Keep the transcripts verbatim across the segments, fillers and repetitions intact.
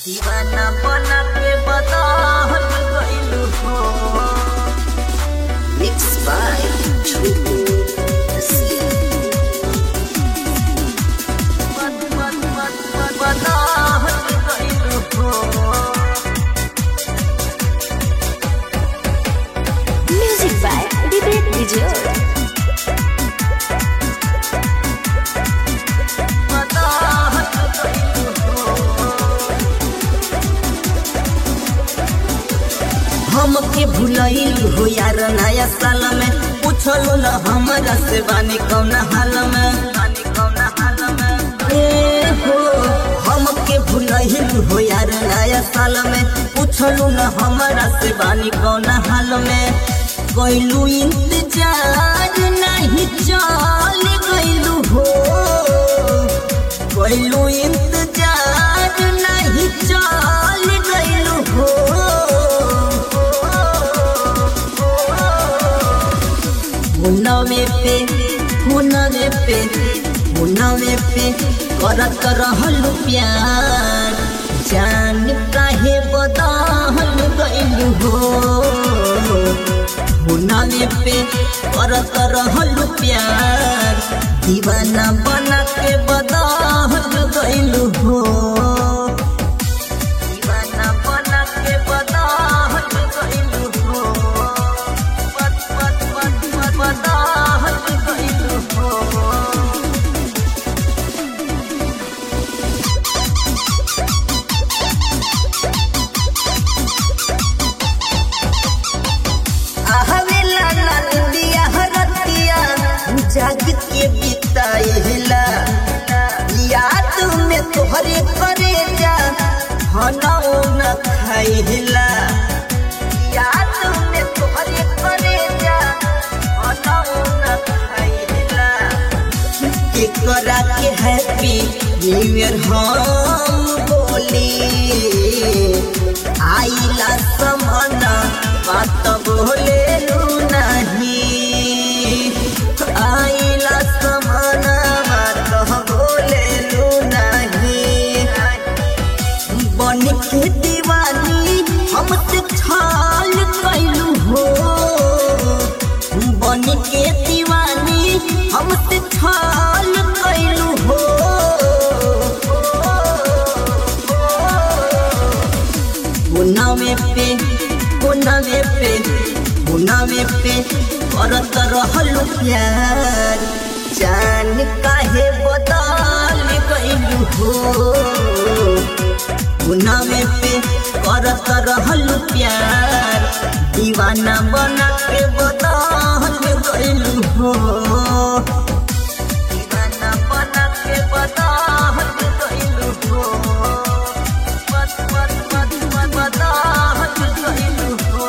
दीवाना बना के बदल गइलू हो। Mixed by Choco Asli। बद बद बद बद बदल गइलू हो। Music by Vivek Vijay। हमके भुलइलू हो यार नया साल में, पूछलो न हमरा से बानी कौन हाल में, बानी कौन हाल में। ए हो हमके भुलइलू हो यार नया साल में, पूछलो न हमरा से बानी कौन हाल में। कइलू इंतजार नहीं चल गइलू हो, कइलू इंतजार नहीं चल गइलू हो। हुनवे पे हुनवे पे हुनवे पे करत रहलू प्यार, जान काहे बदल गइलू हो। हुनवे पे करत रहलू प्यार, दीवाना बना के बदल गइलू हो। दीवाना बना के बदल गइलू हो। जाग के बिताइला याद में तोहरे करे जा, हनाओ न खाइला याद में तोहरे करे जा, हनाओ न खाइला। केकरा के हैप्पी न्यू ईयर हम बोली, आइला समना बात बोले लू नहीं, आइला समना बात बोले लू नहीं। बन के दीवानी हमसे छाल गइलू हो, बन के दीवानी हमसे छाल गइलू हो। हुनवे पे हुनवे पे हुनवे पे करत रहलू प्यार, जान काहे बदल गइलू हो। हुनवे पे करत रहलू प्यार, दीवाना बना के बदल गइलू हो। दीवाना बना के बदल गइलू हो। बद बद बद बद बदल गइलू हो।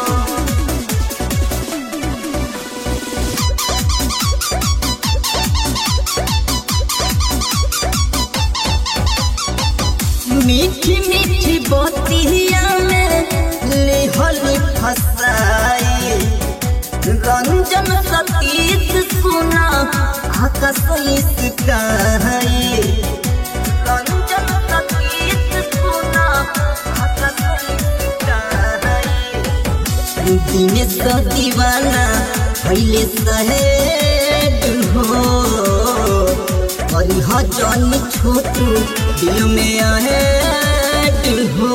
मीठी मीठी बतिया में लेहली फसाई, रंजन सतीश सुना आकाश इसकाई, रंजन सतीश सुना आकाश इसकाई। दिनेश दीवाना पहले सहेड हो, और हजन छोटू दिल में आहेट हो।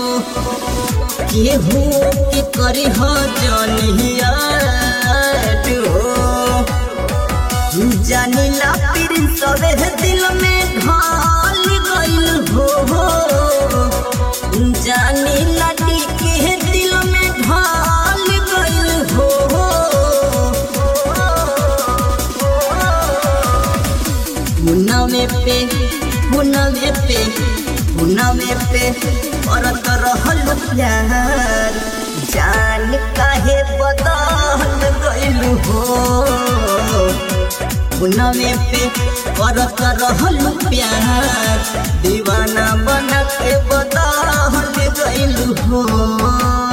केहू के करी हजन हियाट हो, जानिला प्रिंस सवे दिल में ढाल गइल हो, जानिला डी के दिल में ढाल गइल हो। हुनवे पे हुनवे पे हुनवे पे करत रहलू प्यार, जान काहे बदल गइलू हो। हुनवे पे करत रहलू प्यार, दीवाना बना के बदल गइलू हो।